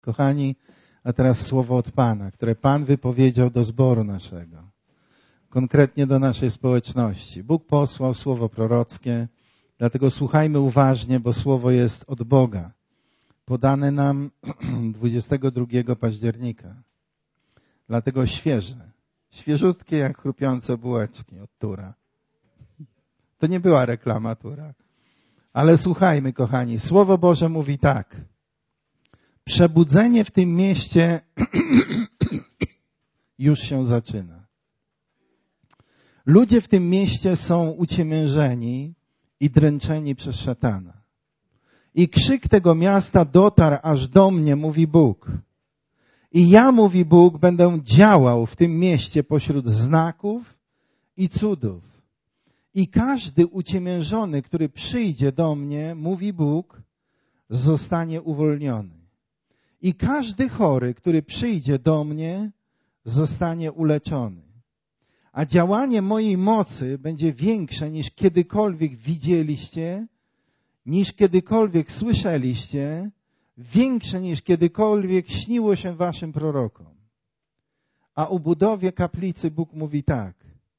Kochani, a teraz słowo od Pana, które Pan wypowiedział do zboru naszego, konkretnie do naszej społeczności. Bóg posłał słowo prorockie, dlatego słuchajmy uważnie, bo słowo jest od Boga. Podane nam 22 października. Dlatego świeże, świeżutkie jak chrupiące bułeczki od Tura. To nie była reklama Tura. Ale słuchajmy, kochani, Słowo Boże mówi tak. Przebudzenie w tym mieście już się zaczyna. Ludzie w tym mieście są uciemiężeni i dręczeni przez szatana. I krzyk tego miasta dotarł aż do mnie, mówi Bóg. I ja, mówi Bóg, będę działał w tym mieście pośród znaków i cudów. I każdy uciemiężony, który przyjdzie do mnie, mówi Bóg, zostanie uwolniony. I każdy chory, który przyjdzie do mnie, zostanie uleczony. A działanie mojej mocy będzie większe niż kiedykolwiek widzieliście, niż kiedykolwiek słyszeliście, większe niż kiedykolwiek śniło się waszym prorokom. A o budowie kaplicy Bóg mówi tak.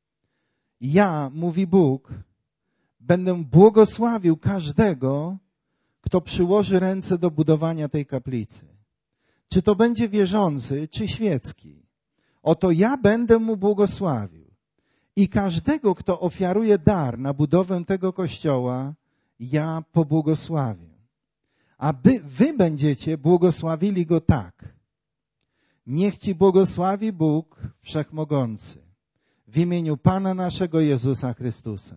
Ja, mówi Bóg, będę błogosławił każdego, kto przyłoży ręce do budowania tej kaplicy. Czy to będzie wierzący, czy świecki. Oto ja będę mu błogosławił. I każdego, kto ofiaruje dar na budowę tego kościoła, ja pobłogosławię. A wy będziecie błogosławili go tak. Niech ci błogosławi Bóg Wszechmogący w imieniu Pana naszego Jezusa Chrystusa.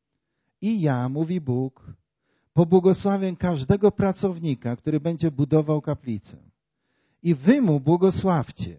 I ja, mówi Bóg, pobłogosławię każdego pracownika, który będzie budował kaplicę. I wy mu błogosławcie.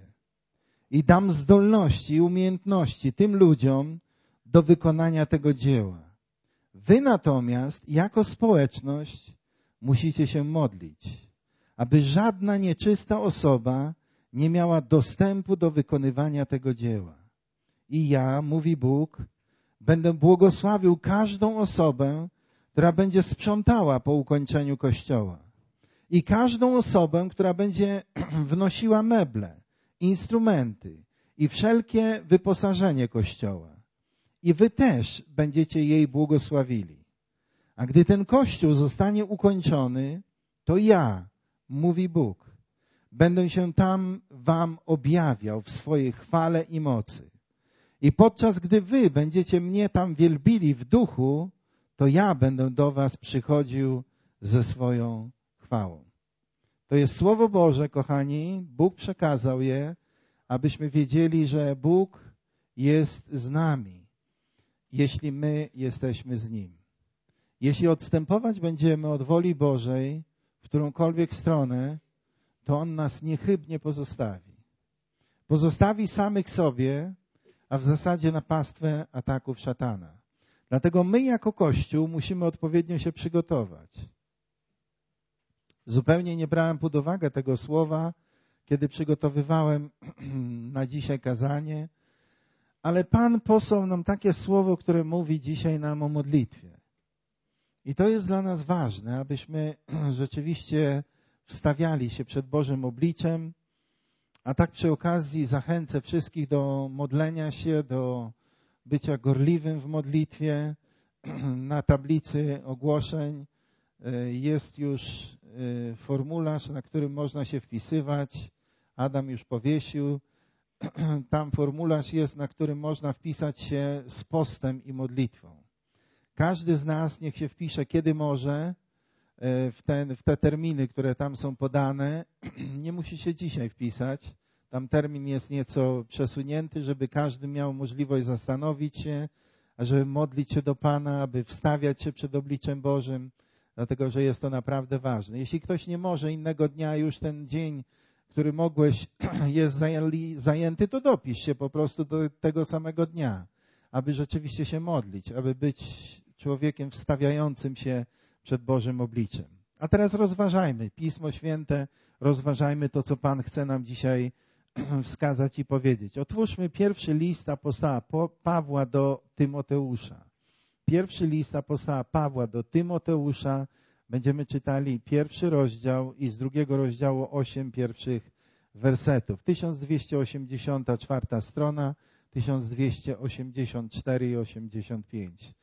I dam zdolności i umiejętności tym ludziom do wykonania tego dzieła. Wy natomiast, jako społeczność, musicie się modlić, aby żadna nieczysta osoba nie miała dostępu do wykonywania tego dzieła. I ja, mówi Bóg, będę błogosławił każdą osobę, która będzie sprzątała po ukończeniu kościoła. I każdą osobę, która będzie wnosiła meble, instrumenty i wszelkie wyposażenie kościoła. I wy też będziecie jej błogosławili. A gdy ten kościół zostanie ukończony, to ja, mówi Bóg, będę się tam wam objawiał w swojej chwale i mocy. I podczas gdy wy będziecie mnie tam wielbili w duchu, to ja będę do was przychodził ze swoją chwałą. To jest Słowo Boże, kochani. Bóg przekazał je, abyśmy wiedzieli, że Bóg jest z nami, jeśli my jesteśmy z Nim. Jeśli odstępować będziemy od woli Bożej w którąkolwiek stronę, to On nas niechybnie pozostawi. Pozostawi samych sobie, a w zasadzie na pastwę ataków szatana. Dlatego my jako Kościół musimy odpowiednio się przygotować. Zupełnie nie brałem pod uwagę tego słowa, kiedy przygotowywałem na dzisiaj kazanie, ale Pan posłał nam takie słowo, które mówi dzisiaj nam o modlitwie. I to jest dla nas ważne, abyśmy rzeczywiście wstawiali się przed Bożym obliczem, a tak przy okazji zachęcę wszystkich do modlenia się, do bycia gorliwym w modlitwie. Na tablicy ogłoszeń jest już formularz, na którym można się wpisywać. Adam już powiesił. Tam formularz jest, na którym można wpisać się z postem i modlitwą. Każdy z nas niech się wpisze, kiedy może, w te terminy, które tam są podane. Nie musi się dzisiaj wpisać. Tam termin jest nieco przesunięty, żeby każdy miał możliwość zastanowić się, żeby modlić się do Pana, aby wstawiać się przed obliczem Bożym, dlatego że jest to naprawdę ważne. Jeśli ktoś nie może innego dnia, już ten dzień, który mogłeś, jest zajęty, to dopisz się po prostu do tego samego dnia, aby rzeczywiście się modlić, aby być człowiekiem wstawiającym się przed Bożym obliczem. A teraz rozważajmy Pismo Święte, rozważajmy to, co Pan chce nam dzisiaj wskazać i powiedzieć. Otwórzmy pierwszy list apostoła Pawła do Tymoteusza. Pierwszy list apostoła Pawła do Tymoteusza, Będziemy czytali 1 rozdział i z 2 rozdziału 8 pierwszych wersetów. 1284 strona, 1284 i 85.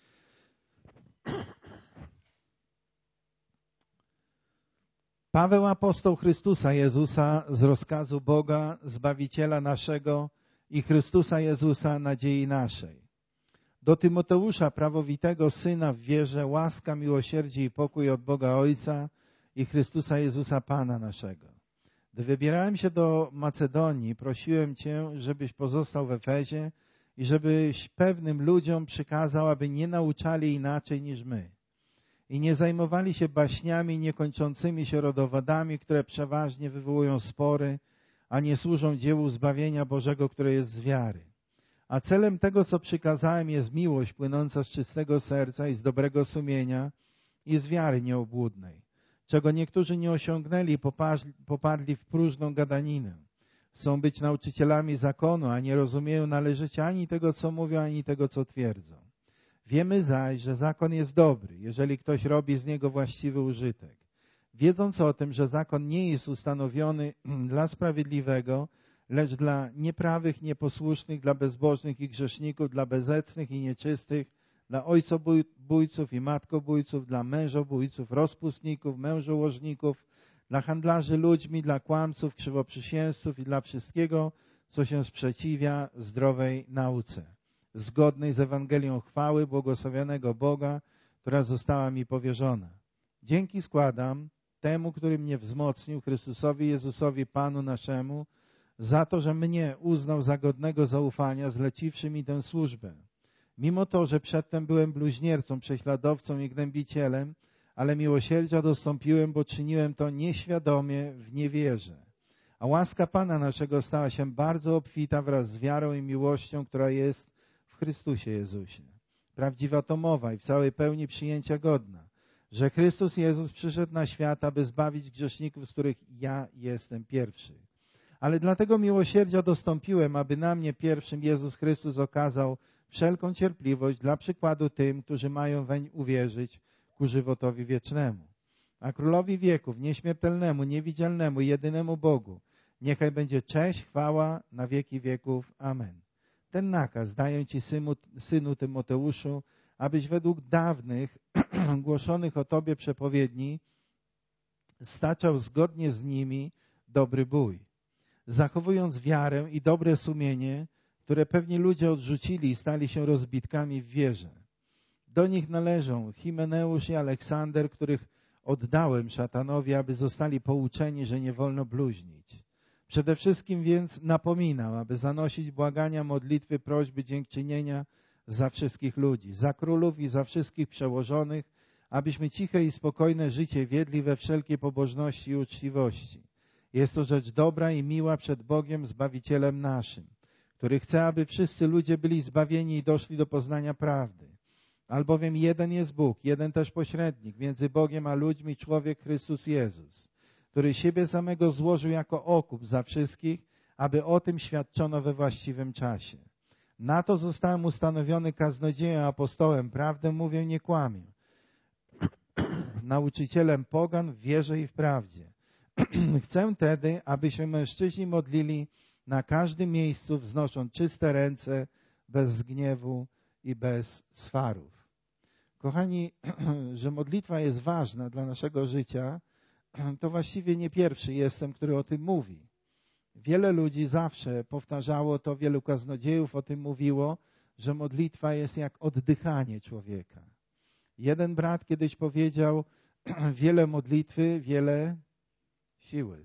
Paweł, apostoł Chrystusa Jezusa z rozkazu Boga, Zbawiciela naszego i Chrystusa Jezusa, nadziei naszej. Do Tymoteusza, prawowitego syna w wierze, łaska, miłosierdzie i pokój od Boga Ojca i Chrystusa Jezusa Pana naszego. Gdy wybierałem się do Macedonii, prosiłem Cię, żebyś pozostał w Efezie i żebyś pewnym ludziom przykazał, aby nie nauczali inaczej niż my i nie zajmowali się baśniami niekończącymi się rodowodami, które przeważnie wywołują spory, a nie służą dziełu zbawienia Bożego, które jest z wiary. A celem tego, co przykazałem, jest miłość płynąca z czystego serca i z dobrego sumienia i z wiary nieobłudnej, czego niektórzy nie osiągnęli i popadli w próżną gadaninę. Chcą być nauczycielami zakonu, a nie rozumieją należycie ani tego, co mówią, ani tego, co twierdzą. Wiemy zaś, że zakon jest dobry, jeżeli ktoś robi z niego właściwy użytek. Wiedząc o tym, że zakon nie jest ustanowiony dla sprawiedliwego, lecz dla nieprawych, nieposłusznych, dla bezbożnych i grzeszników, dla bezecnych i nieczystych, dla ojcobójców i matkobójców, dla mężobójców, rozpustników, mężołożników, dla handlarzy ludźmi, dla kłamców, krzywoprzysięzców i dla wszystkiego, co się sprzeciwia zdrowej nauce, zgodnej z Ewangelią chwały błogosławionego Boga, która została mi powierzona. Dzięki składam temu, który mnie wzmocnił, Chrystusowi Jezusowi Panu naszemu, za to, że mnie uznał za godnego zaufania, zleciwszy mi tę służbę. Mimo to, że przedtem byłem bluźniercą, prześladowcą i gnębicielem, ale miłosierdzia dostąpiłem, bo czyniłem to nieświadomie w niewierze. A łaska Pana naszego stała się bardzo obfita wraz z wiarą i miłością, która jest w Chrystusie Jezusie. Prawdziwa to mowa i w całej pełni przyjęcia godna, że Chrystus Jezus przyszedł na świat, aby zbawić grzeszników, z których ja jestem pierwszy. Ale dlatego miłosierdzia dostąpiłem, aby na mnie pierwszym Jezus Chrystus okazał wszelką cierpliwość dla przykładu tym, którzy mają weń uwierzyć ku żywotowi wiecznemu. A Królowi wieków, nieśmiertelnemu, niewidzialnemu, jedynemu Bogu, niechaj będzie cześć, chwała na wieki wieków. Amen. Ten nakaz daję Ci, synu Tymoteuszu, abyś według dawnych głoszonych o Tobie przepowiedni staczał zgodnie z nimi dobry bój, zachowując wiarę i dobre sumienie, które pewnie ludzie odrzucili i stali się rozbitkami w wierze. Do nich należą Himeneusz i Aleksander, których oddałem szatanowi, aby zostali pouczeni, że nie wolno bluźnić. Przede wszystkim więc napominam, aby zanosić błagania, modlitwy, prośby, dziękczynienia za wszystkich ludzi, za królów i za wszystkich przełożonych, abyśmy ciche i spokojne życie wiedli we wszelkiej pobożności i uczciwości. Jest to rzecz dobra i miła przed Bogiem, Zbawicielem naszym, który chce, aby wszyscy ludzie byli zbawieni i doszli do poznania prawdy. Albowiem jeden jest Bóg, jeden też pośrednik między Bogiem a ludźmi, człowiek Chrystus Jezus, który siebie samego złożył jako okup za wszystkich, aby o tym świadczono we właściwym czasie. Na to zostałem ustanowiony kaznodzieją, apostołem, prawdę mówię, nie kłamię, nauczycielem pogan w wierze i w prawdzie. Chcę tedy, aby się mężczyźni modlili na każdym miejscu, wznosząc czyste ręce, bez gniewu i bez swarów. Kochani, że modlitwa jest ważna dla naszego życia, to właściwie nie pierwszy jestem, który o tym mówi. Wiele ludzi zawsze powtarzało to, wielu kaznodziejów o tym mówiło, że modlitwa jest jak oddychanie człowieka. Jeden brat kiedyś powiedział, wiele modlitwy, wiele siły.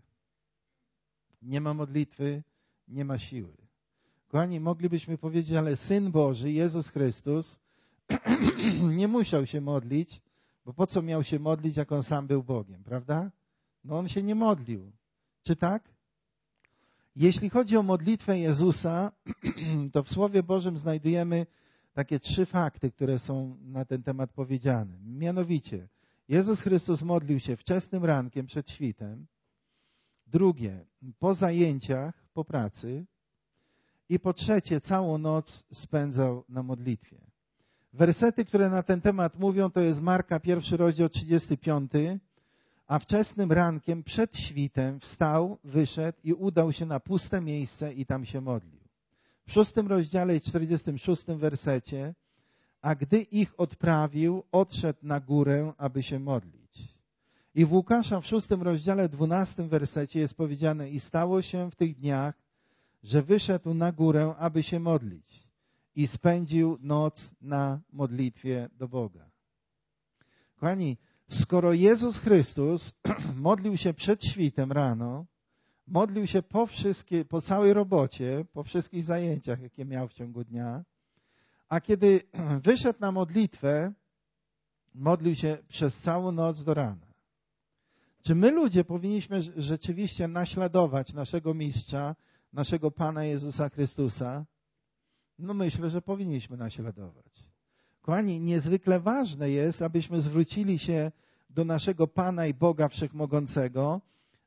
Nie ma modlitwy, nie ma siły. Kochani, moglibyśmy powiedzieć, ale Syn Boży, Jezus Chrystus, nie musiał się modlić, bo po co miał się modlić, jak On sam był Bogiem, prawda? No On się nie modlił. Czy tak? Jeśli chodzi o modlitwę Jezusa, to w Słowie Bożym znajdujemy takie 3 fakty, które są na ten temat powiedziane. Mianowicie, Jezus Chrystus modlił się wczesnym rankiem przed świtem, drugie, po zajęciach, po pracy i po trzecie, całą noc spędzał na modlitwie. Wersety, które na ten temat mówią, to jest Marka 1 rozdział 35. A wczesnym rankiem przed świtem wstał, wyszedł i udał się na puste miejsce i tam się modlił. W 6 rozdziale i 46 wersecie, a gdy ich odprawił, odszedł na górę, aby się modlić. I w Łukasza w 6 rozdziale 12 wersecie jest powiedziane: i stało się w tych dniach, że wyszedł na górę, aby się modlić i spędził noc na modlitwie do Boga. Kochani, skoro Jezus Chrystus modlił się przed świtem rano, modlił się po całej robocie, po wszystkich zajęciach, jakie miał w ciągu dnia, a kiedy wyszedł na modlitwę, modlił się przez całą noc do rana. Czy my ludzie powinniśmy rzeczywiście naśladować naszego mistrza, naszego Pana Jezusa Chrystusa? No myślę, że powinniśmy naśladować. Kochani, niezwykle ważne jest, abyśmy zwrócili się do naszego Pana i Boga Wszechmogącego,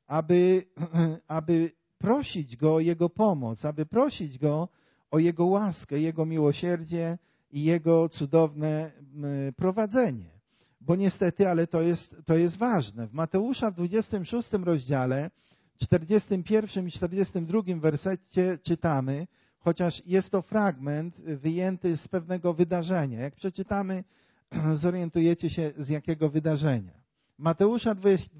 aby prosić Go o Jego pomoc, aby prosić Go o Jego łaskę, Jego miłosierdzie i Jego cudowne prowadzenie. Bo niestety, ale to jest ważne. W Mateusza w 26 rozdziale, 41 i 42 wersecie czytamy, chociaż jest to fragment wyjęty z pewnego wydarzenia. Jak przeczytamy, zorientujecie się, z jakiego wydarzenia. Mateusza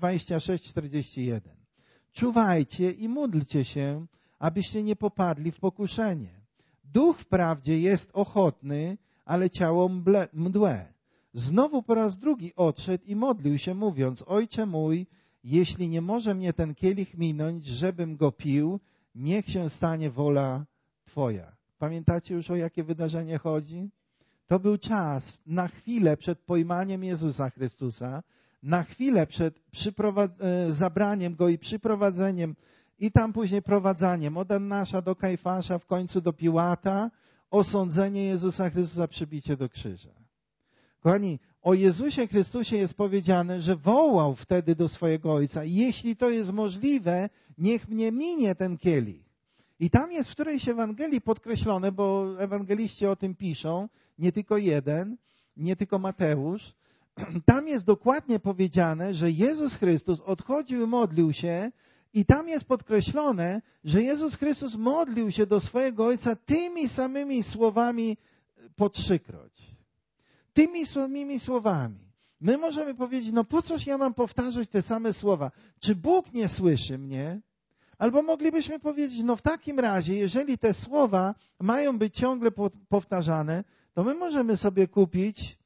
26:41. Czuwajcie i módlcie się, abyście nie popadli w pokuszenie. Duch wprawdzie jest ochotny, ale ciało mdłe. Znowu po raz drugi odszedł i modlił się, mówiąc: Ojcze mój, jeśli nie może mnie ten kielich minąć, żebym go pił, niech się stanie wola Twoja. Pamiętacie już, o jakie wydarzenie chodzi? To był czas na chwilę przed pojmaniem Jezusa Chrystusa, na chwilę przed zabraniem Go i przyprowadzeniem i tam później prowadzaniem od Annasza do Kajfasza, w końcu do Piłata, osądzenie Jezusa Chrystusa, przybicie do krzyża. Kochani, o Jezusie Chrystusie jest powiedziane, że wołał wtedy do swojego Ojca: jeśli to jest możliwe, niech mnie minie ten kielich. I tam jest w którejś Ewangelii podkreślone, bo ewangeliści o tym piszą, nie tylko jeden, nie tylko Mateusz. Tam jest dokładnie powiedziane, że Jezus Chrystus odchodził i modlił się i tam jest podkreślone, że Jezus Chrystus modlił się do swojego Ojca tymi samymi słowami po 3-kroć. Tymi samymi słowami. My możemy powiedzieć: no po coś ja mam powtarzać te same słowa? Czy Bóg nie słyszy mnie? Albo moglibyśmy powiedzieć: no w takim razie, jeżeli te słowa mają być ciągle powtarzane, to my możemy sobie kupić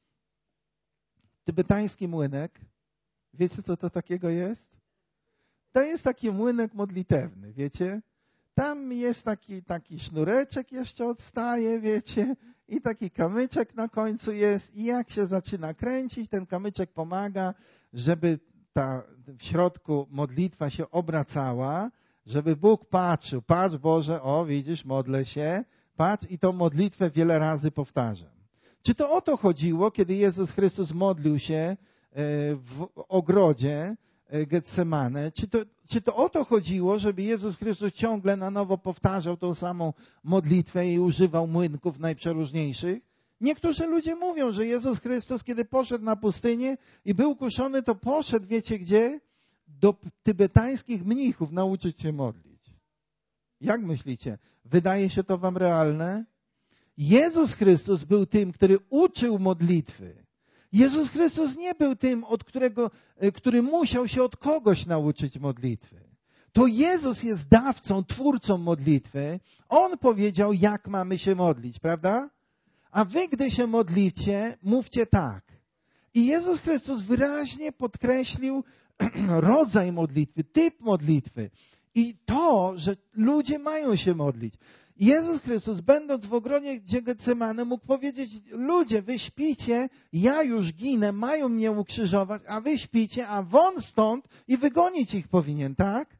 tybetański młynek. Wiecie, co to takiego jest? To jest taki młynek modlitewny, wiecie? Tam jest taki sznureczek jeszcze odstaje, wiecie? I taki kamyczek na końcu jest. I jak się zaczyna kręcić, ten kamyczek pomaga, żeby ta w środku modlitwa się obracała, żeby Bóg patrzył: patrz Boże, o widzisz, modlę się, patrz, i tą modlitwę wiele razy powtarzam. Czy to o to chodziło, kiedy Jezus Chrystus modlił się w ogrodzie Getsemane? Czy to o to chodziło, żeby Jezus Chrystus ciągle na nowo powtarzał tą samą modlitwę i używał młynków najprzeróżniejszych? Niektórzy ludzie mówią, że Jezus Chrystus, kiedy poszedł na pustynię i był kuszony, to poszedł, wiecie gdzie? Do tybetańskich mnichów nauczyć się modlić. Jak myślicie? Wydaje się to wam realne? Jezus Chrystus był tym, który uczył modlitwy. Jezus Chrystus nie był tym, który musiał się od kogoś nauczyć modlitwy. To Jezus jest dawcą, twórcą modlitwy. On powiedział, jak mamy się modlić, prawda? A wy, gdy się modlicie, mówcie tak. I Jezus Chrystus wyraźnie podkreślił rodzaj modlitwy, typ modlitwy i to, że ludzie mają się modlić. Jezus Chrystus, będąc w ogrodzie Getsemane, mógł powiedzieć: ludzie, wy śpicie, ja już ginę, mają mnie ukrzyżować, a wy śpicie, a won stąd, i wygonić ich powinien, tak?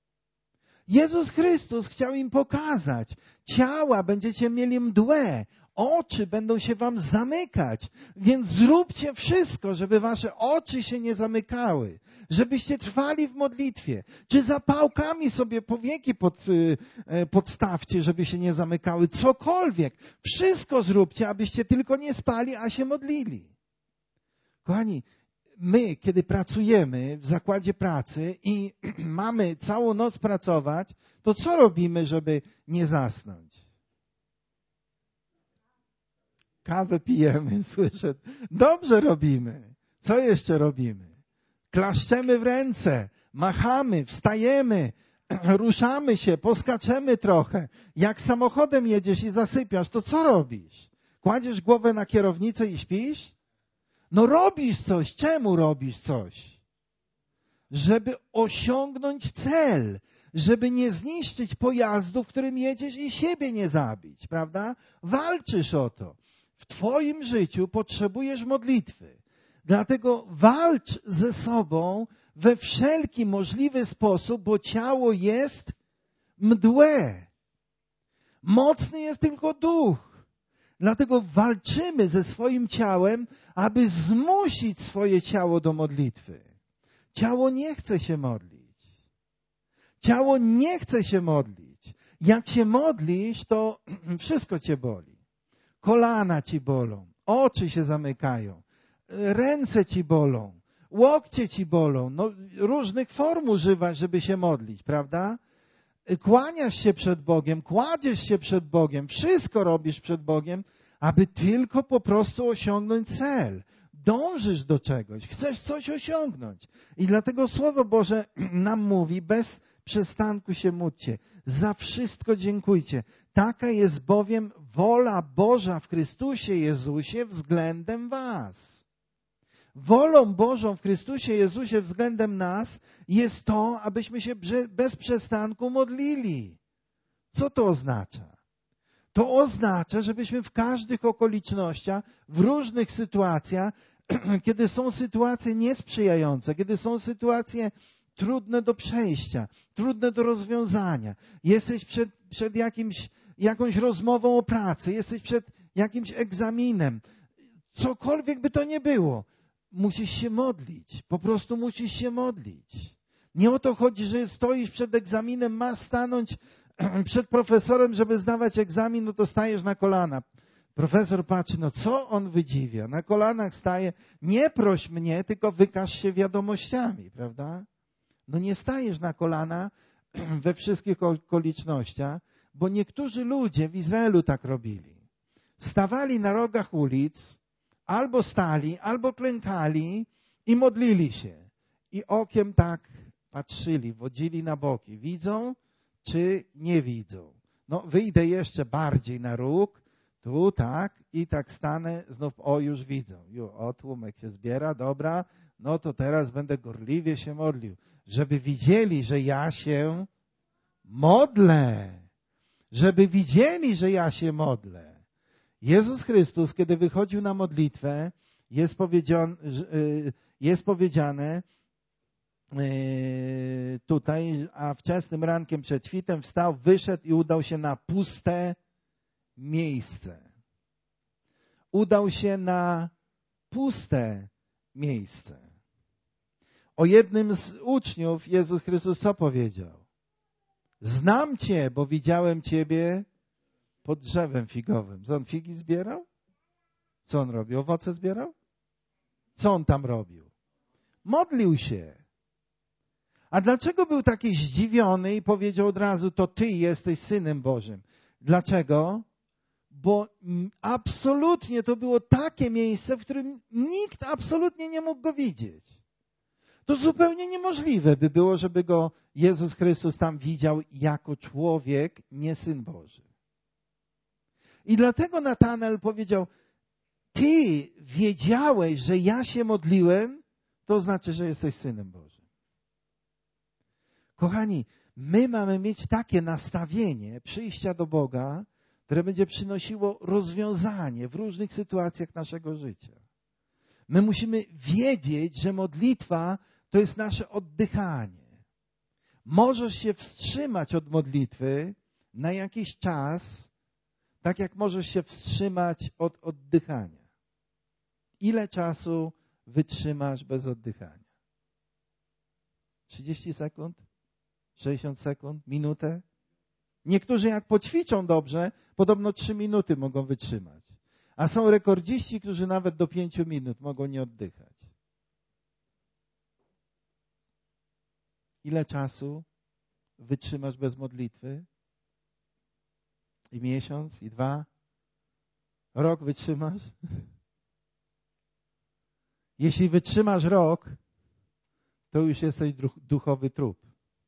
Jezus Chrystus chciał im pokazać: ciała będziecie mieli mdłe, oczy będą się wam zamykać. Więc zróbcie wszystko, żeby wasze oczy się nie zamykały. Żebyście trwali w modlitwie. Czy zapałkami sobie powieki podstawcie, żeby się nie zamykały. Cokolwiek. Wszystko zróbcie, abyście tylko nie spali, a się modlili. Kochani, my, kiedy pracujemy w zakładzie pracy i mamy całą noc pracować, to co robimy, żeby nie zasnąć? Kawę pijemy, słyszę. Dobrze robimy. Co jeszcze robimy? Klaszczemy w ręce, machamy, wstajemy, ruszamy się, poskaczemy trochę. Jak samochodem jedziesz i zasypiasz, to co robisz? Kładziesz głowę na kierownicę i śpisz? No robisz coś. Czemu robisz coś? Żeby osiągnąć cel. Żeby nie zniszczyć pojazdu, w którym jedziesz i siebie nie zabić. Prawda? Walczysz o to. W twoim życiu potrzebujesz modlitwy. Dlatego walcz ze sobą we wszelki możliwy sposób, bo ciało jest mdłe. Mocny jest tylko duch. Dlatego walczymy ze swoim ciałem, aby zmusić swoje ciało do modlitwy. Ciało nie chce się modlić. Ciało nie chce się modlić. Jak się modlisz, to wszystko cię boli. Kolana ci bolą, oczy się zamykają, ręce ci bolą, łokcie ci bolą. No, różnych form używasz, żeby się modlić, prawda? Kłaniasz się przed Bogiem, kładziesz się przed Bogiem, wszystko robisz przed Bogiem, aby tylko po prostu osiągnąć cel. Dążysz do czegoś, chcesz coś osiągnąć. I dlatego Słowo Boże nam mówi, bez przestanku się módlcie, za wszystko dziękujcie. Taka jest bowiem wola Boża w Chrystusie Jezusie względem was. Wolą Bożą w Chrystusie Jezusie względem nas jest to, abyśmy się bez przestanku modlili. Co to oznacza? To oznacza, żebyśmy w każdych okolicznościach, w różnych sytuacjach, kiedy są sytuacje niesprzyjające, kiedy są sytuacje trudne do przejścia, trudne do rozwiązania, jesteś przed jakąś rozmową o pracy, jesteś przed jakimś egzaminem, cokolwiek by to nie było, musisz się modlić. Po prostu musisz się modlić. Nie o to chodzi, że stoisz przed egzaminem, masz stanąć przed profesorem, żeby zdawać egzamin, no to stajesz na kolana. Profesor patrzy, no co on wydziwia? Na kolanach staje, nie proś mnie, tylko wykaż się wiadomościami, prawda? No nie stajesz na kolana we wszystkich okolicznościach, bo niektórzy ludzie w Izraelu tak robili. Stawali na rogach ulic, albo stali, albo klękali i modlili się. I okiem tak patrzyli, wodzili na boki. Widzą, czy nie widzą? No wyjdę jeszcze bardziej na róg, tu tak, i tak stanę, znów już widzą. Tłumek się zbiera, dobra, no to teraz będę gorliwie się modlił. Żeby widzieli, że ja się modlę. Żeby widzieli, że ja się modlę. Jezus Chrystus, kiedy wychodził na modlitwę, jest powiedziane tutaj, a wczesnym rankiem przed świtem wstał, wyszedł i udał się na puste miejsce. Udał się na puste miejsce. O jednym z uczniów Jezus Chrystus co powiedział? Znam Cię, bo widziałem Ciebie pod drzewem figowym. Co on figi zbierał? Co on robił? Owoce zbierał? Co on tam robił? Modlił się. A dlaczego był taki zdziwiony i powiedział od razu, to Ty jesteś Synem Bożym? Dlaczego? Bo absolutnie to było takie miejsce, w którym nikt absolutnie nie mógł go widzieć. To zupełnie niemożliwe by było, żeby go Jezus Chrystus tam widział jako człowiek, nie Syn Boży. I dlatego Natanael powiedział, Ty wiedziałeś, że ja się modliłem, to znaczy, że jesteś Synem Bożym. Kochani, my mamy mieć takie nastawienie przyjścia do Boga, które będzie przynosiło rozwiązanie w różnych sytuacjach naszego życia. My musimy wiedzieć, że modlitwa to jest nasze oddychanie. Możesz się wstrzymać od modlitwy na jakiś czas, Tak jak możesz się wstrzymać od oddychania. Ile czasu wytrzymasz bez oddychania? 30 sekund? 60 sekund? Minutę? Niektórzy jak poćwiczą dobrze, podobno 3 minuty mogą wytrzymać. A są rekordziści, którzy nawet do 5 minut mogą nie oddychać. Ile czasu wytrzymasz bez modlitwy? I miesiąc, i 2? Rok wytrzymasz? Jeśli wytrzymasz rok, to już jesteś duchowy trup.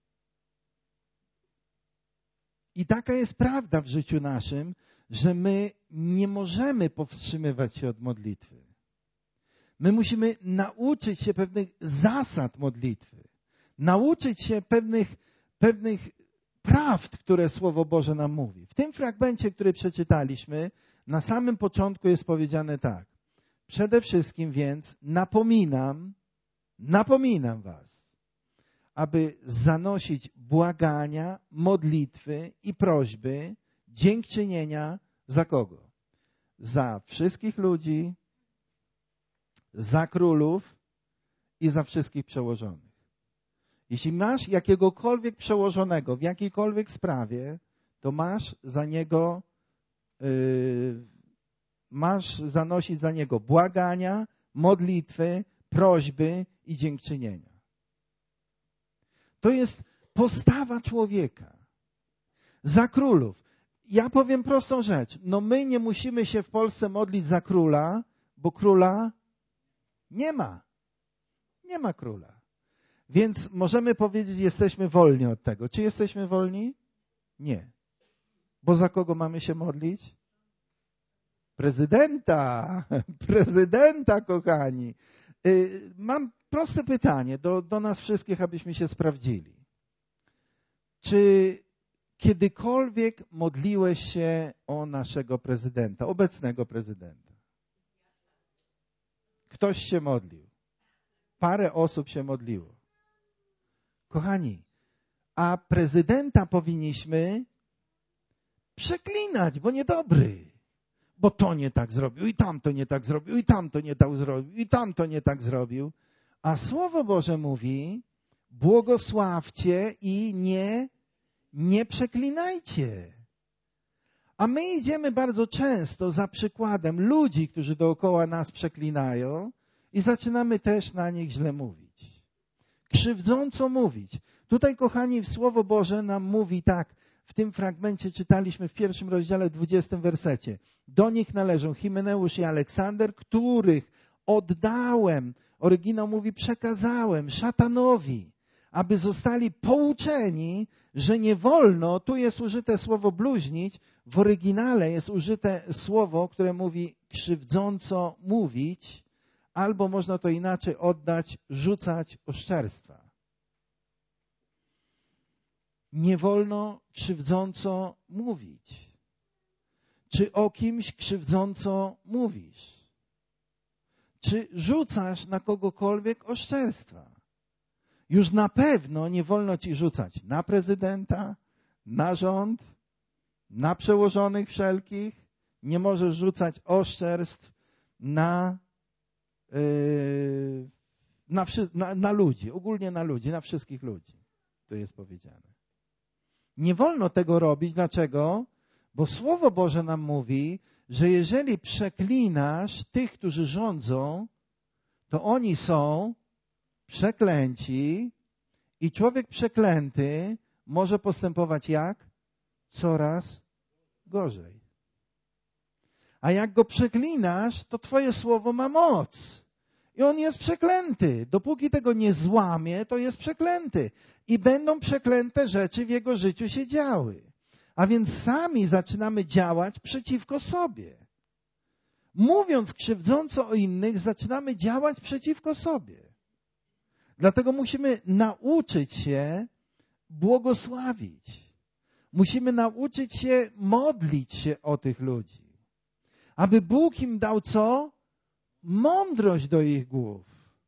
I taka jest prawda w życiu naszym, że my nie możemy powstrzymywać się od modlitwy. My musimy nauczyć się pewnych zasad modlitwy. Nauczyć się pewnych prawd, które Słowo Boże nam mówi. W tym fragmencie, który przeczytaliśmy, na samym początku jest powiedziane tak. Przede wszystkim więc napominam was, aby zanosić błagania, modlitwy i prośby, dziękczynienia za kogo? Za wszystkich ludzi, za królów i za wszystkich przełożonych. Jeśli masz jakiegokolwiek przełożonego w jakiejkolwiek sprawie, to masz zanosić za niego błagania, modlitwy, prośby i dziękczynienia. To jest postawa człowieka. Za królów. Ja powiem prostą rzecz. My nie musimy się w Polsce modlić za króla, bo króla nie ma. Nie ma króla. Więc możemy powiedzieć, jesteśmy wolni od tego. Czy jesteśmy wolni? Nie. Bo za kogo mamy się modlić? Prezydenta, kochani. Mam proste pytanie do nas wszystkich, abyśmy się sprawdzili. Czy kiedykolwiek modliłeś się o naszego prezydenta, obecnego prezydenta? Ktoś się modlił. Parę osób się modliło. Kochani, a prezydenta powinniśmy przeklinać, bo niedobry. Bo to nie tak zrobił, i tamto nie tak zrobił, i tamto nie tak zrobił, i tamto nie tak zrobił. A Słowo Boże mówi, błogosławcie i nie przeklinajcie. A my idziemy bardzo często za przykładem ludzi, którzy dookoła nas przeklinają i zaczynamy też na nich źle mówić. Krzywdząco mówić. Tutaj, kochani, Słowo Boże nam mówi tak, w tym fragmencie czytaliśmy w 1 rozdziale 20 wersecie. Do nich należą Himeneusz i Aleksander, których oddałem, oryginał mówi przekazałem szatanowi, aby zostali pouczeni, że nie wolno, tu jest użyte słowo bluźnić, w oryginale jest użyte słowo, które mówi krzywdząco mówić, albo można to inaczej oddać, rzucać oszczerstwa. Nie wolno krzywdząco mówić. Czy o kimś krzywdząco mówisz? Czy rzucasz na kogokolwiek oszczerstwa? Już na pewno nie wolno ci rzucać na prezydenta, na rząd, na przełożonych wszelkich. Nie możesz rzucać oszczerstw na ludzi, ogólnie na ludzi, na wszystkich ludzi. Tu jest powiedziane. Nie wolno tego robić. Dlaczego? Bo Słowo Boże nam mówi, że jeżeli przeklinasz tych, którzy rządzą, to oni są przeklęci i człowiek przeklęty może postępować jak? Coraz gorzej. A jak go przeklinasz, to twoje słowo ma moc. I on jest przeklęty. Dopóki tego nie złamie, to jest przeklęty. I będą przeklęte rzeczy w jego życiu się działy. A więc sami zaczynamy działać przeciwko sobie. Mówiąc krzywdząco o innych, zaczynamy działać przeciwko sobie. Dlatego musimy nauczyć się błogosławić. Musimy nauczyć się modlić się o tych ludzi. Aby Bóg im dał co? Mądrość do ich głów.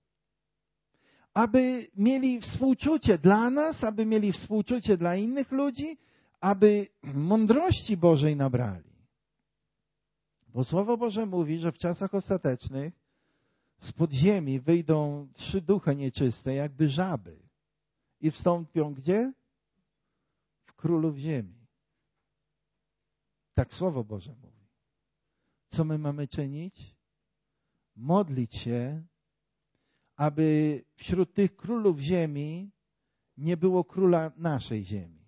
Aby mieli współczucie dla nas, aby mieli współczucie dla innych ludzi, aby mądrości Bożej nabrali. Bo Słowo Boże mówi, że w czasach ostatecznych z podziemi wyjdą 3 duchy nieczyste, jakby żaby. I wstąpią gdzie? W królów ziemi. Tak Słowo Boże mówi. Co my mamy czynić? Modlić się, aby wśród tych królów ziemi nie było króla naszej ziemi.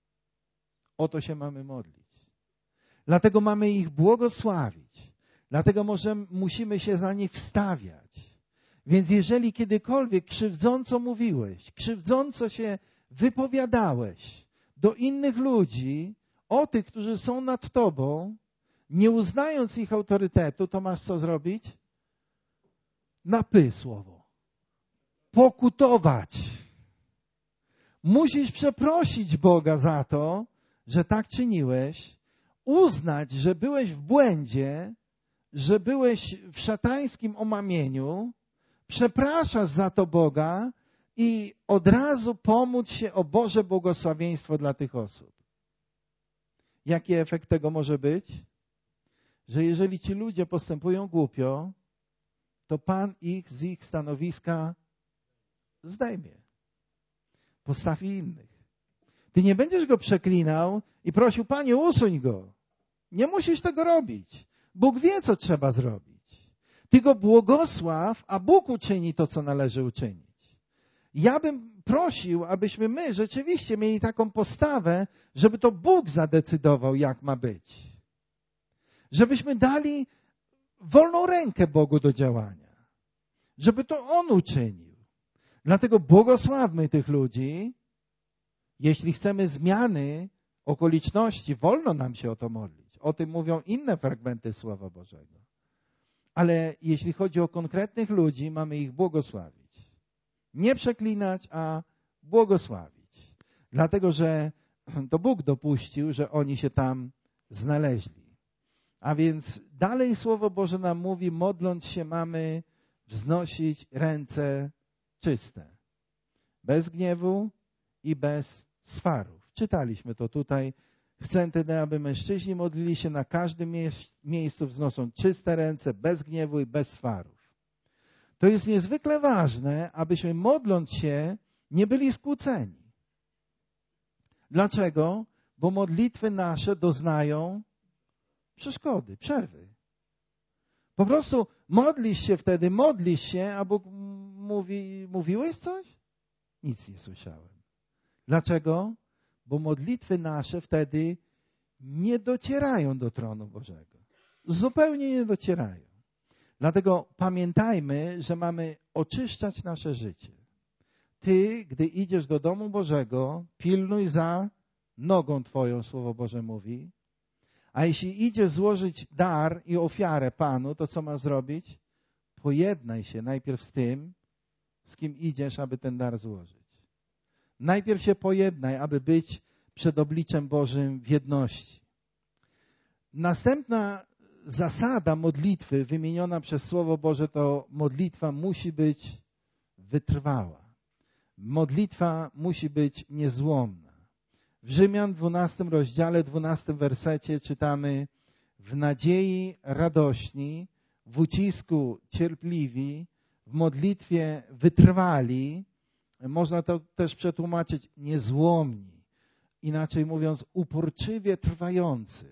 O to się mamy modlić. Dlatego mamy ich błogosławić. Dlatego musimy się za nich wstawiać. Więc jeżeli kiedykolwiek krzywdząco mówiłeś, krzywdząco się wypowiadałeś do innych ludzi, o tych, którzy są nad tobą, nie uznając ich autorytetu, to masz co zrobić? Na py słowo. Pokutować. Musisz przeprosić Boga za to, że tak czyniłeś, uznać, że byłeś w błędzie, że byłeś w szatańskim omamieniu, przepraszasz za to Boga i od razu pomóc się o Boże błogosławieństwo dla tych osób. Jaki efekt tego może być? Że jeżeli ci ludzie postępują głupio, to Pan ich z ich stanowiska zdejmie. Postawi innych. Ty nie będziesz go przeklinał i prosił, Panie, usuń go. Nie musisz tego robić. Bóg wie, co trzeba zrobić. Ty go błogosław, a Bóg uczyni to, co należy uczynić. Ja bym prosił, abyśmy my rzeczywiście mieli taką postawę, żeby to Bóg zadecydował, jak ma być. Żebyśmy dali wolną rękę Bogu do działania. Żeby to On uczynił. Dlatego błogosławmy tych ludzi. Jeśli chcemy zmiany okoliczności, wolno nam się o to modlić. O tym mówią inne fragmenty Słowa Bożego. Ale jeśli chodzi o konkretnych ludzi, mamy ich błogosławić. Nie przeklinać, a błogosławić. Dlatego, że to Bóg dopuścił, że oni się tam znaleźli. A więc dalej Słowo Boże nam mówi, modląc się mamy wznosić ręce czyste. Bez gniewu i bez swarów. Czytaliśmy to tutaj. Chcę tedy, aby mężczyźni modlili się na każdym miejscu, wznosząc czyste ręce, bez gniewu i bez swarów. To jest niezwykle ważne, abyśmy modląc się nie byli skłóceni. Dlaczego? Bo modlitwy nasze doznają przeszkody, przerwy. Po prostu modlisz się wtedy, a Bóg mówi, mówiłeś coś? Nic nie słyszałem. Dlaczego? Bo modlitwy nasze wtedy nie docierają do tronu Bożego. Zupełnie nie docierają. Dlatego pamiętajmy, że mamy oczyszczać nasze życie. Ty, gdy idziesz do domu Bożego, pilnuj za nogą Twoją, Słowo Boże mówi. A jeśli idziesz złożyć dar i ofiarę Panu, to co masz zrobić? Pojednaj się najpierw z tym, z kim idziesz, aby ten dar złożyć. Najpierw się pojednaj, aby być przed obliczem Bożym w jedności. Następna zasada modlitwy wymieniona przez Słowo Boże to modlitwa musi być wytrwała. Modlitwa musi być niezłomna. W Rzymian 12 rozdziale, 12 wersecie czytamy: w nadziei radośni, w ucisku cierpliwi, w modlitwie wytrwali. Można to też przetłumaczyć niezłomni. Inaczej mówiąc, uporczywie trwający.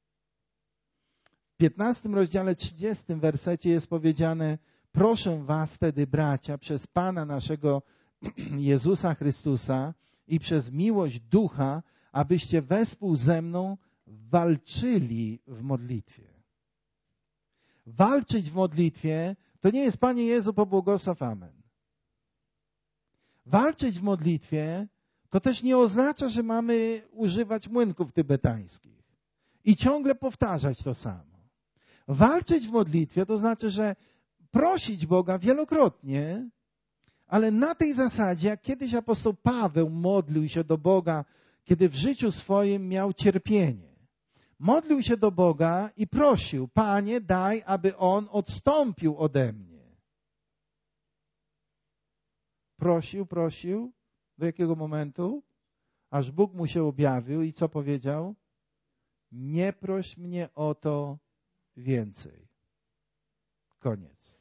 W 15 rozdziale 30 wersecie jest powiedziane: proszę was tedy, bracia, przez Pana naszego Jezusa Chrystusa i przez miłość Ducha, abyście wespół ze mną walczyli w modlitwie. Walczyć w modlitwie to nie jest Panie Jezu, pobłogosław, amen. Walczyć w modlitwie to też nie oznacza, że mamy używać młynków tybetańskich i ciągle powtarzać to samo. Walczyć w modlitwie to znaczy, że prosić Boga wielokrotnie, ale na tej zasadzie, jak kiedyś apostoł Paweł modlił się do Boga, kiedy w życiu swoim miał cierpienie. Modlił się do Boga i prosił: Panie, daj, aby On odstąpił ode mnie. Prosił. Do jakiego momentu? Aż Bóg mu się objawił i co powiedział? Nie proś mnie o to więcej. Koniec.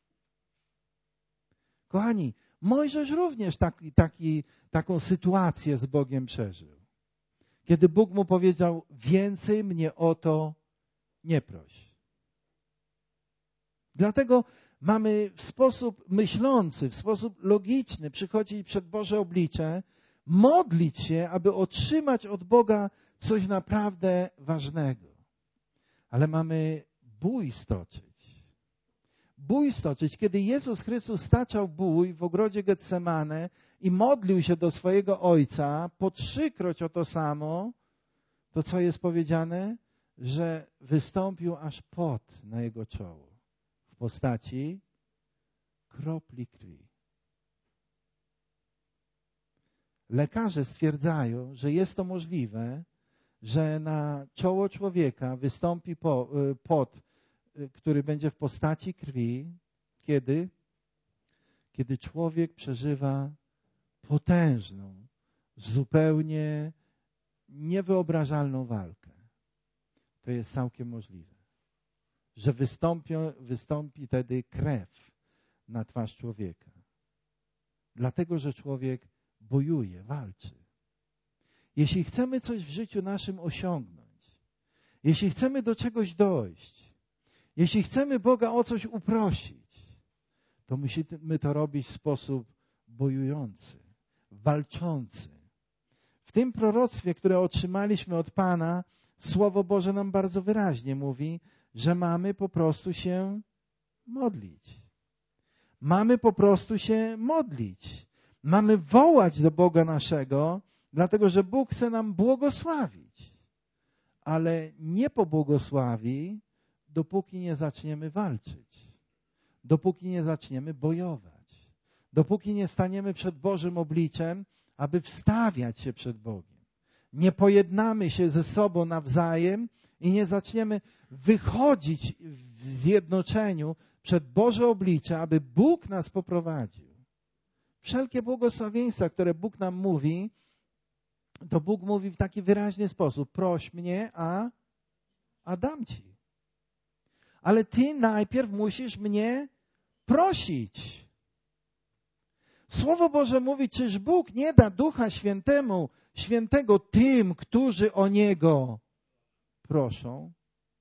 Kochani, Mojżesz również taką sytuację z Bogiem przeżył. Kiedy Bóg mu powiedział, więcej mnie o to nie proś. Dlatego mamy w sposób myślący, w sposób logiczny przychodzić przed Boże oblicze, modlić się, aby otrzymać od Boga coś naprawdę ważnego. Ale mamy bój stoczyć. Bój stoczyć. Kiedy Jezus Chrystus staczał bój w ogrodzie Getsemane i modlił się do swojego Ojca po 3-kroć o to samo, to co jest powiedziane? Że wystąpił aż pot na jego czoło w postaci kropli krwi. Lekarze stwierdzają, że jest to możliwe, że na czoło człowieka wystąpi pot, który będzie w postaci krwi, kiedy człowiek przeżywa potężną, zupełnie niewyobrażalną walkę. To jest całkiem możliwe, że wystąpi wtedy krew na twarz człowieka. Dlatego, że człowiek bojuje, walczy. Jeśli chcemy coś w życiu naszym osiągnąć, jeśli chcemy do czegoś dojść, jeśli chcemy Boga o coś uprosić, to musimy to robić w sposób bojujący, walczący. W tym proroctwie, które otrzymaliśmy od Pana, Słowo Boże nam bardzo wyraźnie mówi, że mamy po prostu się modlić. Mamy po prostu się modlić. Mamy wołać do Boga naszego, dlatego że Bóg chce nam błogosławić. Ale nie pobłogosławi, dopóki nie zaczniemy walczyć. Dopóki nie zaczniemy bojować. Dopóki nie staniemy przed Bożym obliczem, aby wstawiać się przed Bogiem. Nie pojednamy się ze sobą nawzajem i nie zaczniemy wychodzić w zjednoczeniu przed Boże oblicze, aby Bóg nas poprowadził. Wszelkie błogosławieństwa, które Bóg nam mówi, to Bóg mówi w taki wyraźny sposób. Proś mnie, a dam ci. Ale ty najpierw musisz mnie prosić. Słowo Boże mówi, czyż Bóg nie da Ducha Świętego tym, którzy o Niego proszą?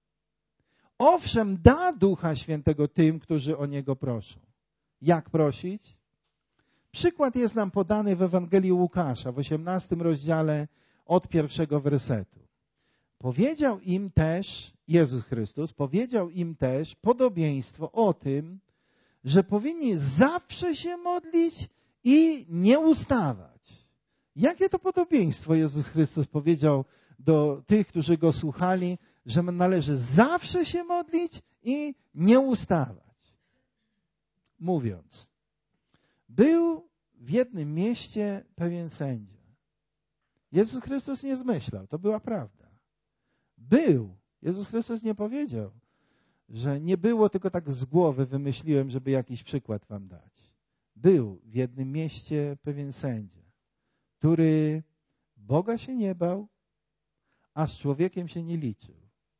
Owszem, da Ducha Świętego tym, którzy o Niego proszą. Jak prosić? Przykład jest nam podany w Ewangelii Łukasza w 18 rozdziale od 1 wersetu. Powiedział im też, Jezus Chrystus powiedział im też podobieństwo o tym, że powinni zawsze się modlić i nie ustawać. Jakie to podobieństwo Jezus Chrystus powiedział do tych, którzy Go słuchali, że należy zawsze się modlić i nie ustawać? Mówiąc, był w jednym mieście pewien sędzia. Jezus Chrystus nie zmyślał, to była prawda. Był. Jezus Chrystus nie powiedział, że nie było, tylko tak z głowy wymyśliłem, żeby jakiś przykład wam dać. Był w jednym mieście pewien sędzia, który Boga się nie bał, a z człowiekiem się nie liczył.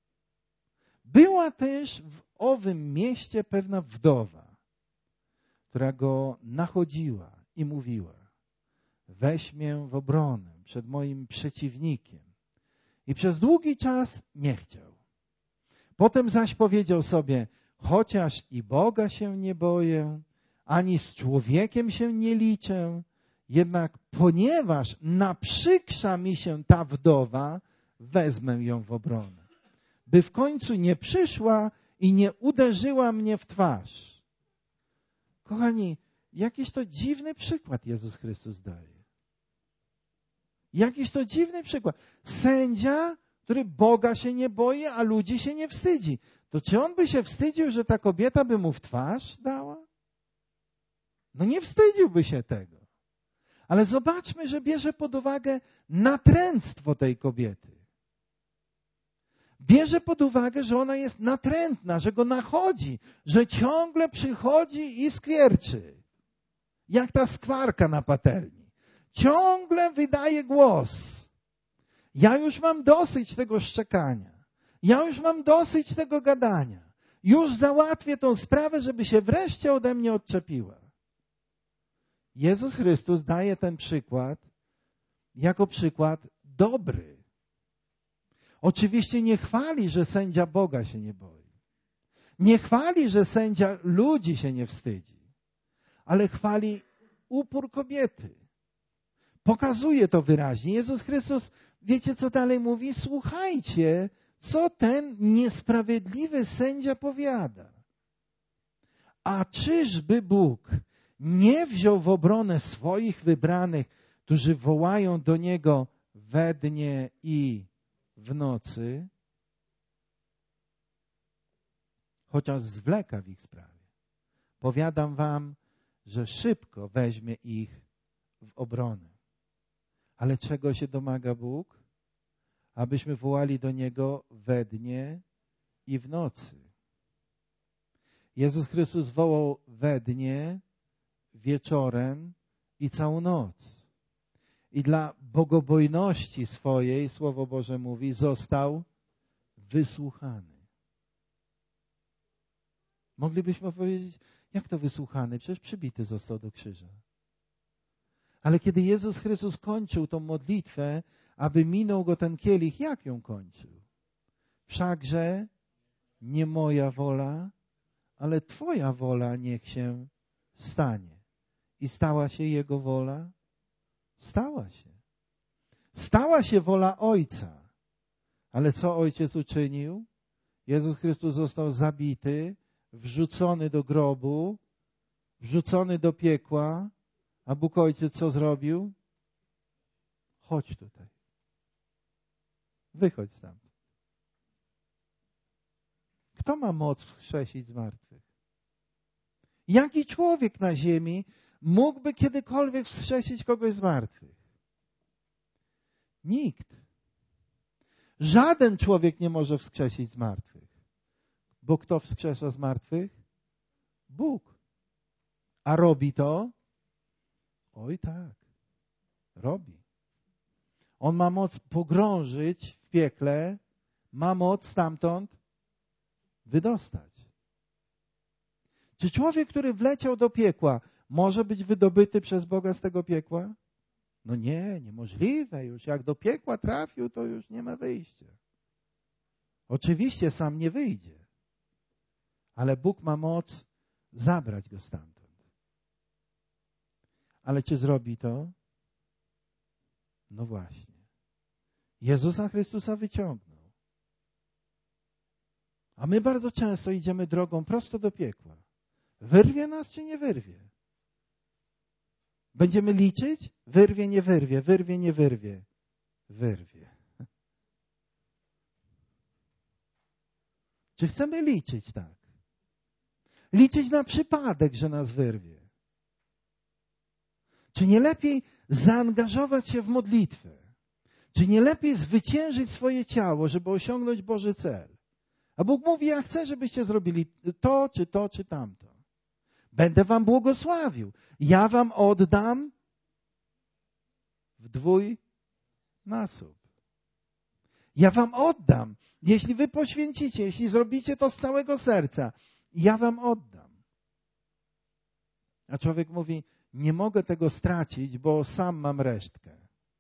Była też w owym mieście pewna wdowa, która go nachodziła i mówiła: weź mnie w obronę przed moim przeciwnikiem. I przez długi czas nie chciał. Potem zaś powiedział sobie: chociaż i Boga się nie boję, ani z człowiekiem się nie liczę, jednak ponieważ naprzykrza mi się ta wdowa, wezmę ją w obronę, by w końcu nie przyszła i nie uderzyła mnie w twarz. Kochani, jakiś to dziwny przykład Jezus Chrystus daje. Jakiś to dziwny przykład. Sędzia, który Boga się nie boi, a ludzi się nie wstydzi. To czy on by się wstydził, że ta kobieta by mu w twarz dała? No nie wstydziłby się tego. Ale zobaczmy, że bierze pod uwagę natręctwo tej kobiety. Bierze pod uwagę, że ona jest natrętna, że go nachodzi, że ciągle przychodzi i skwierczy. Jak ta skwarka na patelni. Ciągle wydaje głos. Ja już mam dosyć tego szczekania. Ja już mam dosyć tego gadania. Już załatwię tą sprawę, żeby się wreszcie ode mnie odczepiła. Jezus Chrystus daje ten przykład jako przykład dobry. Oczywiście nie chwali, że sędzia Boga się nie boi. Nie chwali, że sędzia ludzi się nie wstydzi. Ale chwali upór kobiety. Pokazuje to wyraźnie. Jezus Chrystus, wiecie co dalej mówi? Słuchajcie, co ten niesprawiedliwy sędzia powiada. A czyżby Bóg nie wziął w obronę swoich wybranych, którzy wołają do Niego we dnie i w nocy, chociaż zwleka w ich sprawie. Powiadam wam, że szybko weźmie ich w obronę. Ale czego się domaga Bóg? Abyśmy wołali do Niego we dnie i w nocy. Jezus Chrystus wołał we dnie, wieczorem i całą noc. I dla bogobojności swojej, Słowo Boże mówi, został wysłuchany. Moglibyśmy powiedzieć, jak to wysłuchany? Przecież przybity został do krzyża. Ale kiedy Jezus Chrystus kończył tą modlitwę, aby minął go ten kielich, jak ją kończył? Wszakże nie moja wola, ale Twoja wola niech się stanie. I stała się Jego wola? Stała się. Stała się wola Ojca. Ale co Ojciec uczynił? Jezus Chrystus został zabity, wrzucony do grobu, wrzucony do piekła, a Bóg Ojciec co zrobił? Chodź tutaj. Wychodź stamtąd. Kto ma moc wskrzesić z martwych? Jaki człowiek na ziemi mógłby kiedykolwiek wskrzesić kogoś z martwych? Nikt. Żaden człowiek nie może wskrzesić z martwych. Bo kto wskrzesza z martwych? Bóg. A robi to? Oj tak, robi. On ma moc pogrążyć w piekle, ma moc stamtąd wydostać. Czy człowiek, który wleciał do piekła, może być wydobyty przez Boga z tego piekła? No nie, niemożliwe już. Jak do piekła trafił, to już nie ma wyjścia. Oczywiście sam nie wyjdzie. Ale Bóg ma moc zabrać go stamtąd. Ale czy zrobi to? No właśnie. Jezusa Chrystusa wyciągnął. A my bardzo często idziemy drogą prosto do piekła. Wyrwie nas czy nie wyrwie? Będziemy liczyć? Wyrwie, nie wyrwie, wyrwie, nie wyrwie. Wyrwie. Czy chcemy liczyć tak? Liczyć na przypadek, że nas wyrwie. Czy nie lepiej zaangażować się w modlitwę? Czy nie lepiej zwyciężyć swoje ciało, żeby osiągnąć Boży cel? A Bóg mówi, ja chcę, żebyście zrobili to, czy tamto. Będę wam błogosławił. Ja wam oddam w dwójnasób. Ja wam oddam. Jeśli wy poświęcicie, jeśli zrobicie to z całego serca, ja wam oddam. A człowiek mówi, nie mogę tego stracić, bo sam mam resztkę.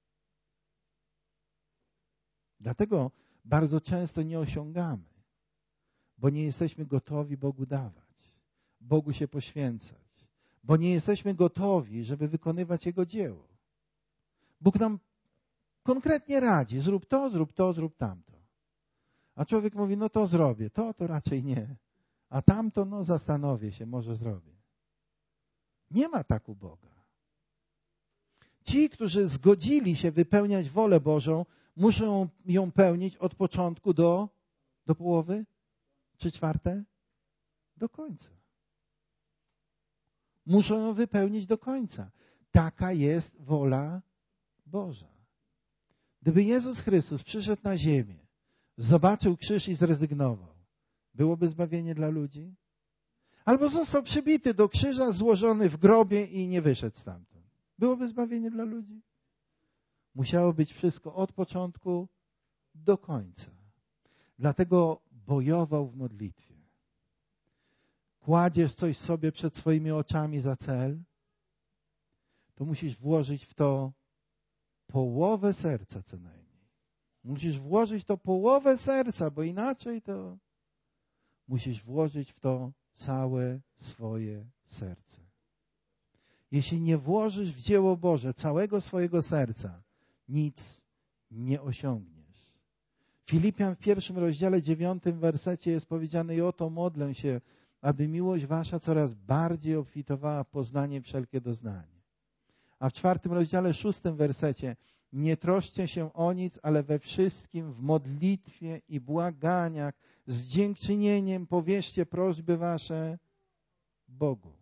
Dlatego bardzo często nie osiągamy, bo nie jesteśmy gotowi Bogu dawać, Bogu się poświęcać, bo nie jesteśmy gotowi, żeby wykonywać Jego dzieło. Bóg nam konkretnie radzi, zrób to, zrób tamto. A człowiek mówi, no to zrobię, to raczej nie. A tamto, no zastanowię się, może zrobię. Nie ma tak u Boga. Ci, którzy zgodzili się wypełniać wolę Bożą, muszą ją pełnić od początku do połowy? 3/4? Do końca. Muszą ją wypełnić do końca. Taka jest wola Boża. Gdyby Jezus Chrystus przyszedł na ziemię, zobaczył krzyż i zrezygnował, byłoby zbawienie dla ludzi? Albo został przybity do krzyża, złożony w grobie i nie wyszedł stamtąd. Byłoby zbawienie dla ludzi? Musiało być wszystko od początku do końca. Dlatego bojował w modlitwie. Kładziesz coś sobie przed swoimi oczami za cel, to musisz włożyć w to połowę serca co najmniej. Musisz włożyć to połowę serca, bo inaczej to musisz włożyć w to całe swoje serce. Jeśli nie włożysz w dzieło Boże całego swojego serca, nic nie osiągniesz. Filipian w 1 rozdziale 9 wersecie jest powiedziane: i oto modlę się, aby miłość wasza coraz bardziej obfitowała poznaniem wszelkie doznanie. A w 4 rozdziale 6 wersecie: nie troszcie się o nic, ale we wszystkim w modlitwie i błaganiach z dziękczynieniem powierzcie prośby wasze Bogu.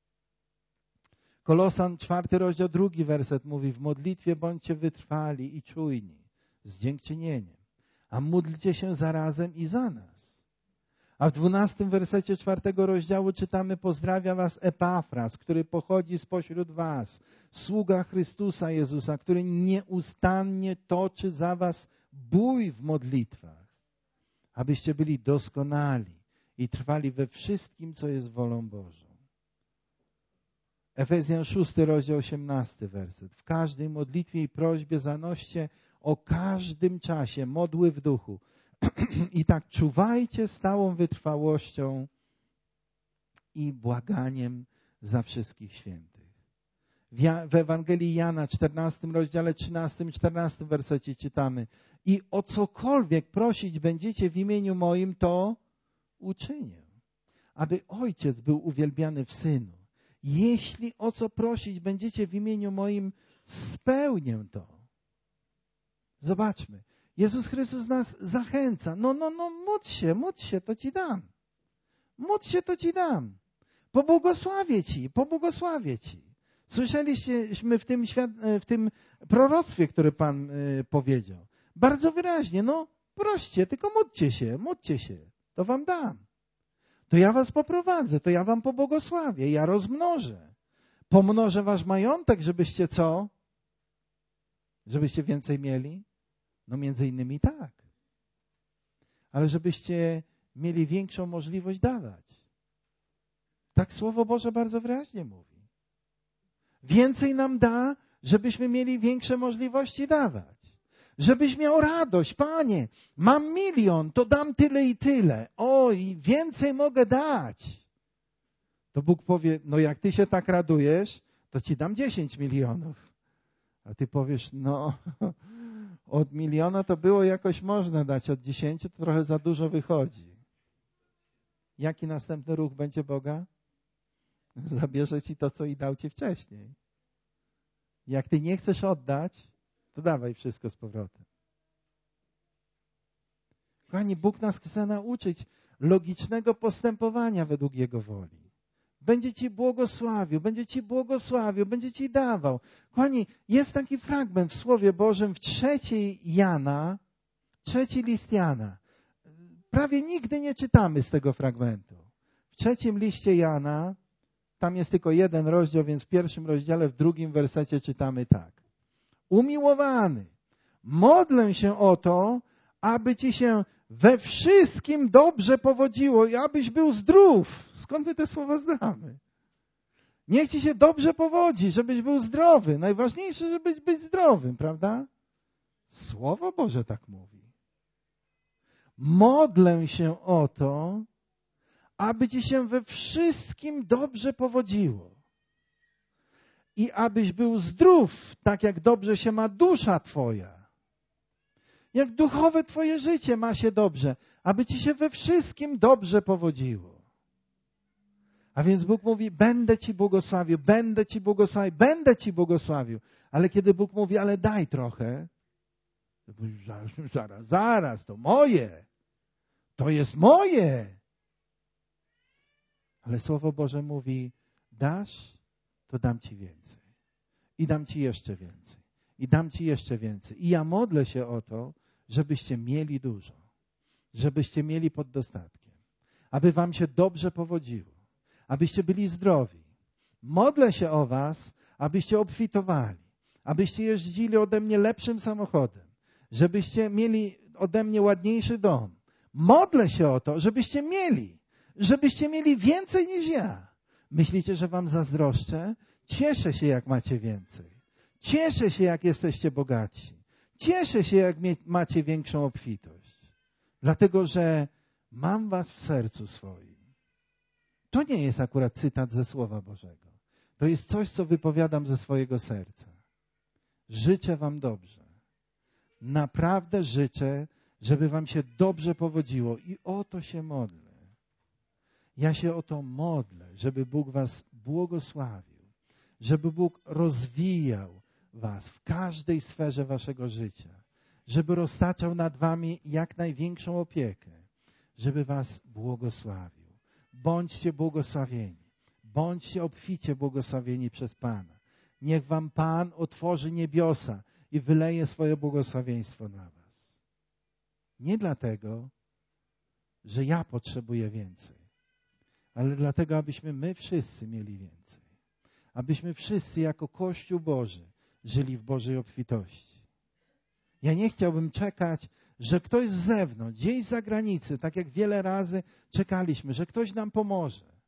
Kolosan 4 rozdział 2 werset mówi: w modlitwie bądźcie wytrwali i czujni z dziękczynieniem, a módlcie się zarazem i za nas. A w 12 wersecie 4 rozdziału czytamy: pozdrawia was Epafras, który pochodzi spośród was, sługa Chrystusa Jezusa, który nieustannie toczy za was bój w modlitwach, abyście byli doskonali i trwali we wszystkim, co jest wolą Bożą. Efezjan 6 rozdział 18 werset. W każdej modlitwie i prośbie zanoście o każdym czasie modły w duchu. I tak czuwajcie stałą wytrwałością i błaganiem za wszystkich świętych. W Ewangelii Jana 14 rozdziale 13 i 14 wersecie czytamy: i o cokolwiek prosić będziecie w imieniu moim, to uczynię, aby Ojciec był uwielbiany w Synu. Jeśli o co prosić będziecie w imieniu moim, spełnię to. Zobaczmy. Jezus Chrystus nas zachęca. Módl się, to ci dam. Módl się, to ci dam. Pobłogosławię ci. Słyszeliśmy w tym proroctwie, które Pan powiedział. Bardzo wyraźnie, proście, tylko módlcie się, to wam dam. To ja was poprowadzę, to ja wam pobłogosławię, ja rozmnożę. Pomnożę wasz majątek, żebyście co? Żebyście więcej mieli? Między innymi tak. Ale żebyście mieli większą możliwość dawać. Tak Słowo Boże bardzo wyraźnie mówi. Więcej nam da, żebyśmy mieli większe możliwości dawać. Żebyś miał radość: Panie, mam 1 000 000, to dam tyle i tyle. I więcej mogę dać. To Bóg powie: jak ty się tak radujesz, to ci dam 10 milionów. A ty powiesz: od 1 000 000 to było jakoś można dać, od 10 to trochę za dużo wychodzi. Jaki następny ruch będzie Boga? Zabierze ci to, co i dał ci wcześniej. Jak ty nie chcesz oddać, to dawaj wszystko z powrotem. Kochani, Bóg nas chce nauczyć logicznego postępowania według Jego woli. Będzie ci błogosławił, będzie ci dawał. Kochani, jest taki fragment w Słowie Bożym w 3 list Jana. Prawie nigdy nie czytamy z tego fragmentu. W 3 liście Jana, tam jest tylko 1 rozdział, więc w 1 rozdziale, w 2 wersecie czytamy tak. Umiłowany, modlę się o to, aby ci się we wszystkim dobrze powodziło i abyś był zdrów. Skąd my te słowa znamy? Niech ci się dobrze powodzi, żebyś był zdrowy. Najważniejsze, żebyś być zdrowym, prawda? Słowo Boże tak mówi. Modlę się o to, aby ci się we wszystkim dobrze powodziło. I abyś był zdrów, tak jak dobrze się ma dusza twoja. Jak duchowe twoje życie ma się dobrze, aby ci się we wszystkim dobrze powodziło. A więc Bóg mówi: będę ci błogosławił, będę ci błogosławił. Ale kiedy Bóg mówi: ale daj trochę, to mówisz: zaraz, to moje. To jest moje. Ale Słowo Boże mówi: dasz, to dam ci więcej. I dam ci jeszcze więcej. I dam ci jeszcze więcej. I ja modlę się o to, żebyście mieli dużo. Żebyście mieli pod dostatkiem. Aby wam się dobrze powodziło. Abyście byli zdrowi. Modlę się o was, abyście obfitowali. Abyście jeździli ode mnie lepszym samochodem. Żebyście mieli ode mnie ładniejszy dom. Modlę się o to, żebyście mieli więcej niż ja. Myślicie, że wam zazdroszczę? Cieszę się, jak macie więcej. Cieszę się, jak jesteście bogatsi. Cieszę się, jak macie większą obfitość. Dlatego, że mam was w sercu swoim. To nie jest akurat cytat ze Słowa Bożego. To jest coś, co wypowiadam ze swojego serca. Życzę wam dobrze. Naprawdę życzę, żeby wam się dobrze powodziło. I o to się modlę. Ja się o to modlę, żeby Bóg was błogosławił. Żeby Bóg rozwijał was w każdej sferze waszego życia. Żeby roztaczał nad wami jak największą opiekę. Żeby was błogosławił. Bądźcie błogosławieni. Bądźcie obficie błogosławieni przez Pana. Niech wam Pan otworzy niebiosa i wyleje swoje błogosławieństwo na was. Nie dlatego, że ja potrzebuję więcej, ale dlatego, abyśmy my wszyscy mieli więcej. Abyśmy wszyscy jako Kościół Boży żyli w Bożej obfitości. Ja nie chciałbym czekać, że ktoś z zewnątrz, gdzieś z zagranicy, tak jak wiele razy czekaliśmy, że ktoś nam pomoże.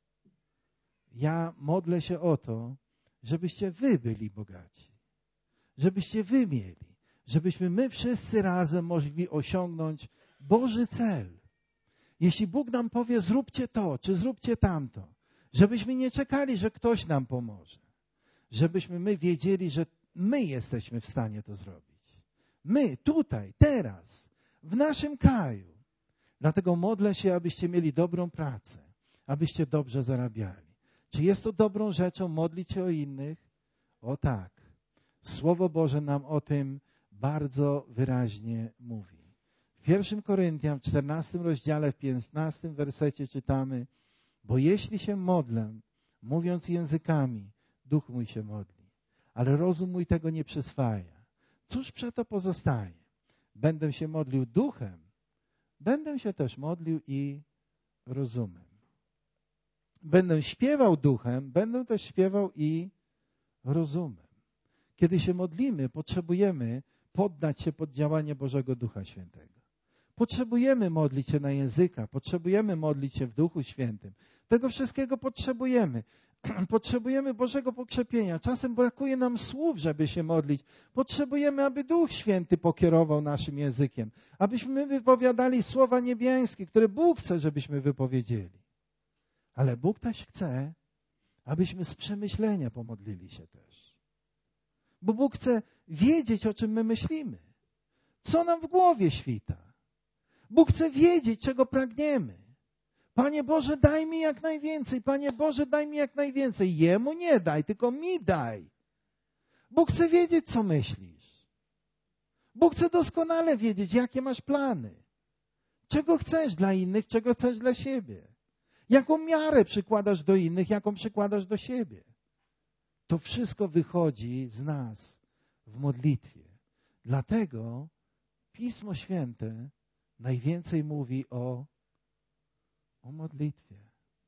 Ja modlę się o to, żebyście wy byli bogaci. Żebyście wy mieli. Żebyśmy my wszyscy razem mogli osiągnąć Boży cel. Jeśli Bóg nam powie, zróbcie to, czy zróbcie tamto, żebyśmy nie czekali, że ktoś nam pomoże. Żebyśmy my wiedzieli, że my jesteśmy w stanie to zrobić. My, tutaj, teraz, w naszym kraju. Dlatego modlę się, abyście mieli dobrą pracę, abyście dobrze zarabiali. Czy jest to dobrą rzeczą modlić się o innych? O tak. Słowo Boże nam o tym bardzo wyraźnie mówi. W 1 Koryntian, w 14 rozdziale, w 15 wersecie czytamy: bo jeśli się modlę, mówiąc językami, duch mój się modli, ale rozum mój tego nie przyswaja. Cóż przeto pozostaje? Będę się modlił duchem, będę się też modlił i rozumem. Będę śpiewał duchem, będę też śpiewał i rozumem. Kiedy się modlimy, potrzebujemy poddać się pod działanie Bożego Ducha Świętego. Potrzebujemy modlić się na językach, potrzebujemy modlić się w Duchu Świętym. Tego wszystkiego potrzebujemy. Potrzebujemy Bożego pokrzepienia. Czasem brakuje nam słów, żeby się modlić. Potrzebujemy, aby Duch Święty pokierował naszym językiem. Abyśmy wypowiadali słowa niebiańskie, które Bóg chce, żebyśmy wypowiedzieli. Ale Bóg też chce, abyśmy z przemyślenia pomodlili się też. Bo Bóg chce wiedzieć, o czym my myślimy. Co nam w głowie świta. Bóg chce wiedzieć, czego pragniemy. Panie Boże, daj mi jak najwięcej. Panie Boże, daj mi jak najwięcej. Jemu nie daj, tylko mi daj. Bóg chce wiedzieć, co myślisz. Bóg chce doskonale wiedzieć, jakie masz plany. Czego chcesz dla innych, czego chcesz dla siebie. Jaką miarę przykładasz do innych, jaką przykładasz do siebie. To wszystko wychodzi z nas w modlitwie. Dlatego Pismo Święte najwięcej mówi o modlitwie.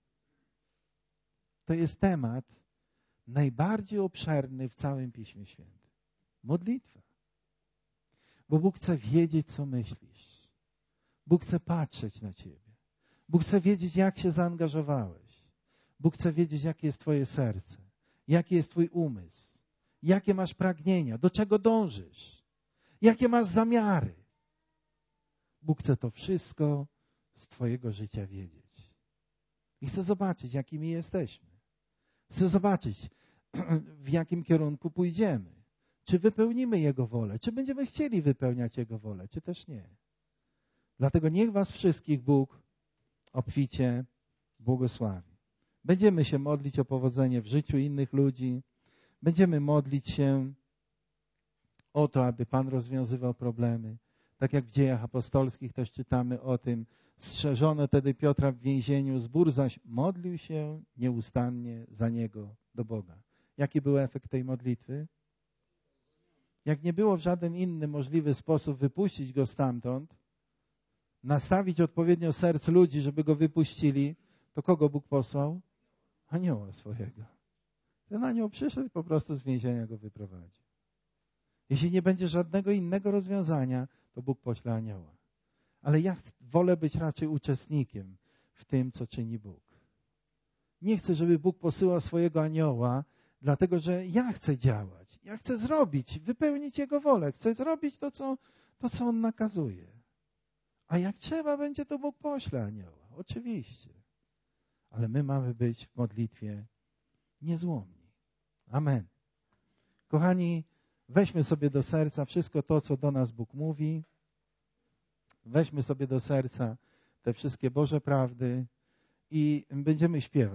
To jest temat najbardziej obszerny w całym Piśmie Świętym. Modlitwa. Bo Bóg chce wiedzieć, co myślisz. Bóg chce patrzeć na ciebie. Bóg chce wiedzieć, jak się zaangażowałeś. Bóg chce wiedzieć, jakie jest twoje serce. Jaki jest twój umysł. Jakie masz pragnienia. Do czego dążysz. Jakie masz zamiary. Bóg chce to wszystko z twojego życia wiedzieć. I chce zobaczyć, jakimi jesteśmy. Chce zobaczyć, w jakim kierunku pójdziemy. Czy wypełnimy Jego wolę. Czy będziemy chcieli wypełniać Jego wolę, czy też nie. Dlatego niech was wszystkich Bóg obficie błogosławi. Będziemy się modlić o powodzenie w życiu innych ludzi. Będziemy modlić się o to, aby Pan rozwiązywał problemy. Tak jak w Dziejach Apostolskich też czytamy o tym. Strzeżono tedy Piotra w więzieniu, zbór zaś modlił się nieustannie za niego do Boga. Jaki był efekt tej modlitwy? Jak nie było w żaden inny możliwy sposób wypuścić go stamtąd, nastawić odpowiednio serc ludzi, żeby go wypuścili, to kogo Bóg posłał? Anioła swojego. Ten anioł przyszedł i po prostu z więzienia go wyprowadził. Jeśli nie będzie żadnego innego rozwiązania, to Bóg pośle anioła. ale ja wolę być raczej uczestnikiem w tym, co czyni Bóg. Nie chcę, żeby Bóg posyłał swojego anioła, dlatego że ja chcę działać. Ja chcę zrobić, wypełnić Jego wolę. Chcę zrobić to, co On nakazuje. A jak trzeba będzie, to Bóg pośle anioła. Oczywiście. Ale my mamy być w modlitwie niezłomni. Amen. Kochani, weźmy sobie do serca wszystko to, co do nas Bóg mówi. Weźmy sobie do serca te wszystkie Boże prawdy i będziemy śpiewać.